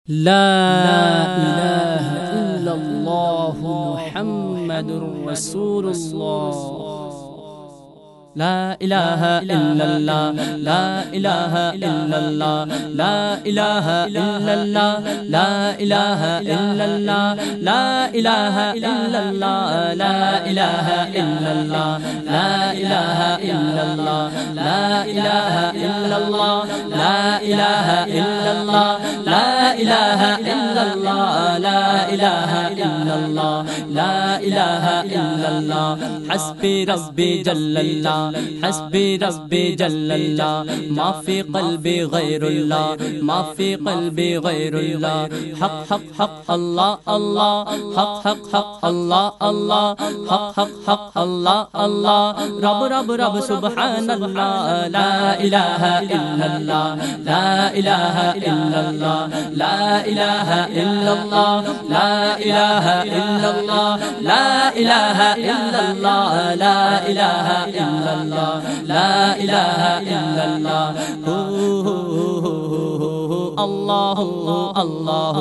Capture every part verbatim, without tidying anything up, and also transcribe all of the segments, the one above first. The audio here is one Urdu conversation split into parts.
لا إله إلا الله محمد رسول الله. لا إله إلا الله لا إله إلا الله لا إله إلا الله لا إله إلا الله لا إله إلا الله لا إله إلا الله لا إله إلا الله لا إله إلا الله لا إله إلا الله لا إله إلا الله لا إله إلا الله لا إله إلا الله. حسبي ربي جل الله حسبي ربي جل الله ما في قلبي غير الله ما في قلبي غير الله. حق حق حق الله الله حق حق حق الله الله حق حق حق الله الله. رب رب رب سبحان الله. لا إله إلا الله لا إله إلا الله لا إله إلا الله لا إله إلا الله لا إله إلا الله لا إله إلا الله لا إله إلا الله. الله الله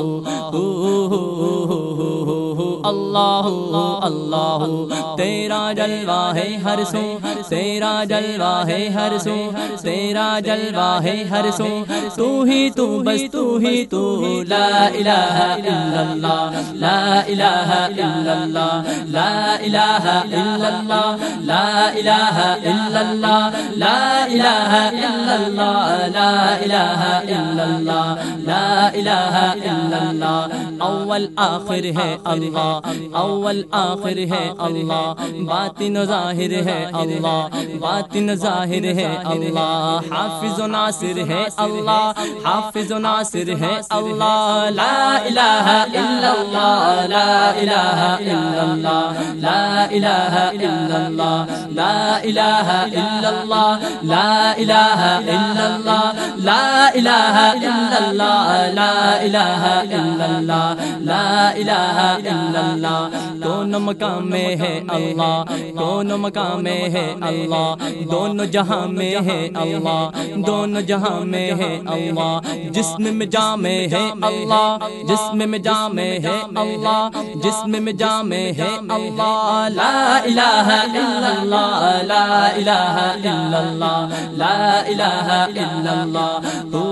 اللہ اللہ تیرا جلوہ ہے ہر سو تیرا جلوہ ہے ہر سو تیرا جلوہ ہے ہر سو تو ہی تو بس تو ہی تو. لا الہ الا اللہ لا الہ الا اللہ لا الہ الا اللہ لا الہ الا اللہ لا الہ الا اللہ لا الہ الا اللہ لا الہ الا اللہ. اول آخر ہے اللہ اول آخر ہے اللہ باطن ظاہر ہے اللہ باطن ظاہر ہے اللہ. حافظ و ناصر ہے اللہ حافظ و ناصر ہے اللہ. لا الہ الا اللہ لا الہ الا اللہ لا الہ الا اللہ لا الہ الا اللہ لا الہ الا اللہ لا الہ الا اللہ لا الہ الا اللہ لا الہ الا اللہ. دونوں مقام میں ہے اللہ دونوں مقام میں ہے اللہ دونوں جہاں میں ہے اللہ دونوں جہاں میں ہے اللہ. جسم میں جامع ہے اللہ جسم میں جامع ہے اللہ جسم میں جامع ہے اللہ. لا الہ الا اللہ لا الہ الا اللہ لا الہ الا اللہ.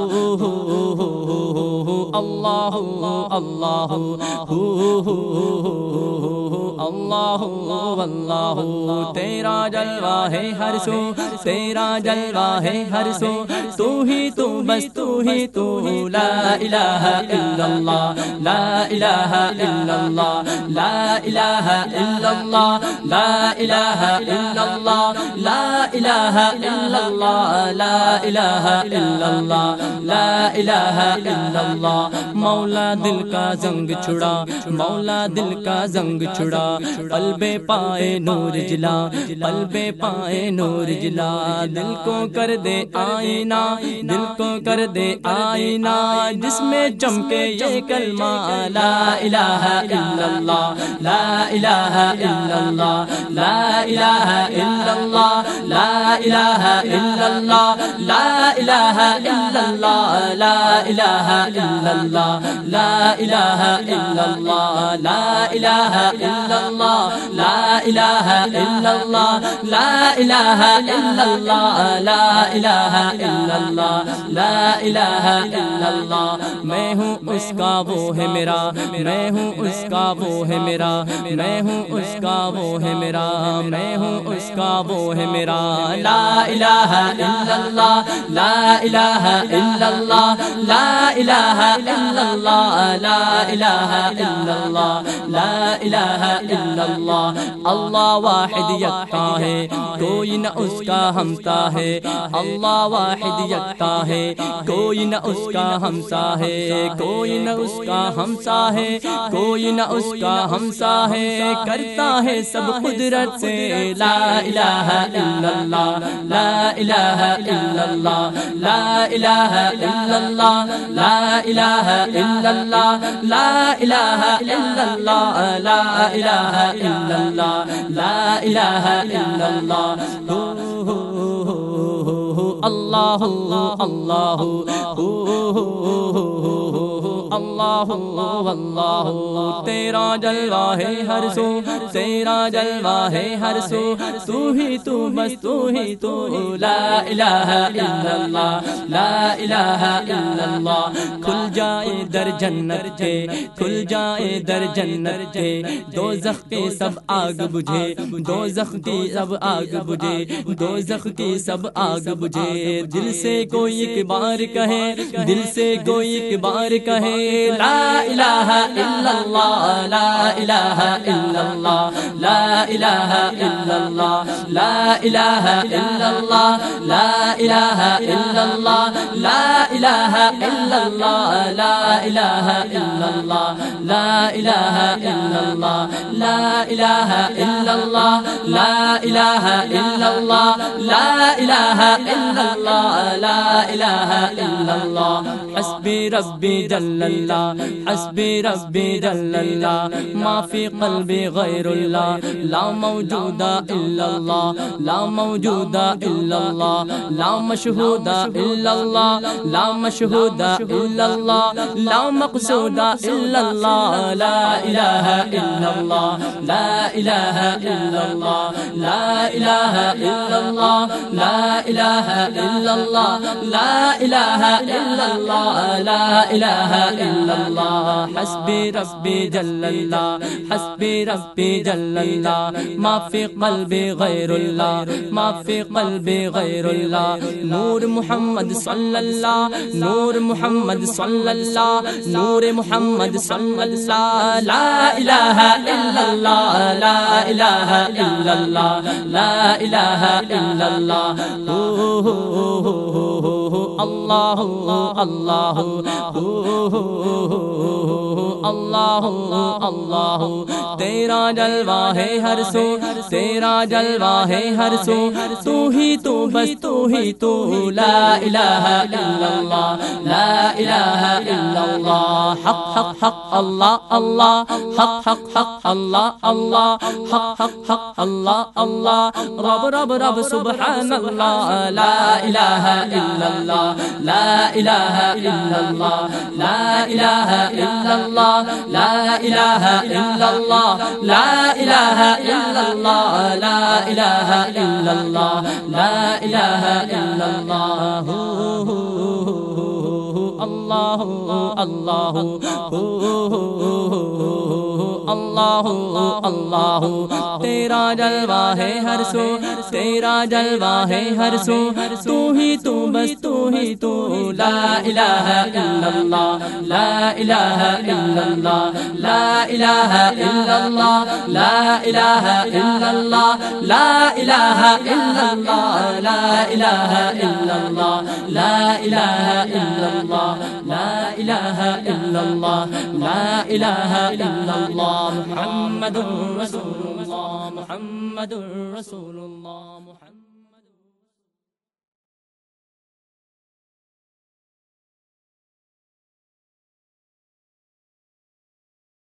اللہ اللہ اللہ اللہ تیرا جلوہ ہے ہر سو تیرا جلوہ ہے ہر سو تو ہی تو بس تو ہی تو. لا الہ الا اللہ لا الہ الا اللہ لا الہ الا اللہ لا الہ الا اللہ لا الہ الا اللہ لا الہ الا اللہ لا الہ الا اللہ. مولا دل کا زنگ چھڑا مولا دل کا زنگ چھڑا قلب پائے نور جلا قلب پائے نور جلا. دل کو کر دے آئینہ دل کو کر دے آئینہ جس میں چمکے یہ کلمہ. لا الہ الا اللہ لا الہ الا اللہ لا الہ الا اللہ لا الہ الا اللہ لا الہ الا اللہ لا الہ الا اللہ لا الہ الا اللہ لا الہ الا اللہ لا الہ الا اللہ لا الہ الا اللہ لا الہ الا اللہ لا الہ الا اللہ. میں ہوں اس کا وہ ہے میرا میں ہوں اس کا وہ ہے میرا میں ہوں اس کا وہ ہے میرا میں ہوں اس کا وہ ہے میرا. لا الہ الا اللہ لا الہ الا اللہ لا الہ الا اللہ لا الہ الا اللہ لا الہ الا اللہ. اللہ واحد یکتا ہے کوئی نہ اس کا ہمتا ہے اللہ واحد یکتا ہے کوئی نہ اس کا ہمسا ہے کوئی نہ اس کا ہمسا ہے کوئی نہ اس کا ہمسا ہے. کرتا ہے سب قدرت سے. لا الہ الا اللہ لا الہ الا اللہ لا الہ الا اللہ لا الہ الا اللہ لا الہ الا اللہ لا الہ الا اللہ لا الہ الا اللہ. اللہ اللہ اللہ اللہ تیرا جلوہ ہے ہر سو تیرا جلوہ ہے ہر سو تو ہی تو بس تو ہی تو لا الہ الا اللہ لا الہ الا اللہ کھل جائے در جنت کے کھل جائے در جنت کے دوزخ کے سب آگ بجھے دوزخ کی سب آگ بجھے دوزخ کی سب آگ بجھے دل سے کوئی ایک بار کہے دل سے کوئی ایک بار کہے لا الہ الا اللہ لا الہ الا اللہ لا الہ الا اللہ لا الہ الا اللہ لا الہ الا اللہ لا الہ الا اللہ لا الہ الا اللہ لا الہ الا اللہ لا الہ الا اللہ لا الہ الا اللہ لا الہ الا اللہ لا الہ الا اللہ حسبی ربی جل اللہ حسبی ربی جل اللہ ما فی قلبی غیر اللہ لا موجود الا اللہ لا موجود الا اللہ لا مشہود الا اللہ لا مشہود الا اللہ لا مقصود الا اللہ لا الہ الا اللہ لا الہ الا اللہ لا الہ الا اللہ لا الہ الا اللہ لا الہ الا اللہ لا الہ الا اللہ حسبی ربی جل اللہ حسبی ربی جل اللہ ما فی قلبی غیر اللہ ما فی قلبی غیر اللہ نور محمد صلی اللہ نور محمد صلی اللہ نور محمد صلی اللہ لا الہ الا اللہ لا الہ الا اللہ لا الہ الا اللہ اللہ اللہ اللہ اللہ تیرا جلوہ ہے ہر سو تیرا جلوہ ہے ہر سو تو ہی تو بس تو ہی تو لا الہ الا اللہ لا الہ الا اللہ حق حق حق اللہ اللہ حق حق حق اللہ اللہ حق حق حق اللہ اللہ رب رب رب سبحان اللہ لا الہ الا اللہ لا الہ الا اللہ لا الہ الا اللہ لا الہ الا اللہ لا الہ الا اللہ لا الہ الا اللہ لا الہ الا اللہ اللہ اللہ اللہ اللہ تیرا جلوہ ہے ہر سو تیرا جلوہ ہے ہر سو تو ہی تو بس تو ہی تو لا الہ الا اللہ لا الہ الا اللہ لا الہ الا اللہ لا الہ الا اللہ لا الہ الا اللہ لا الہ الا اللہ لا الہ الا اللہ لا الہ الا اللہ لا الہ الا اللہ محمد رسول اللہ محمد رسول اللہ محمد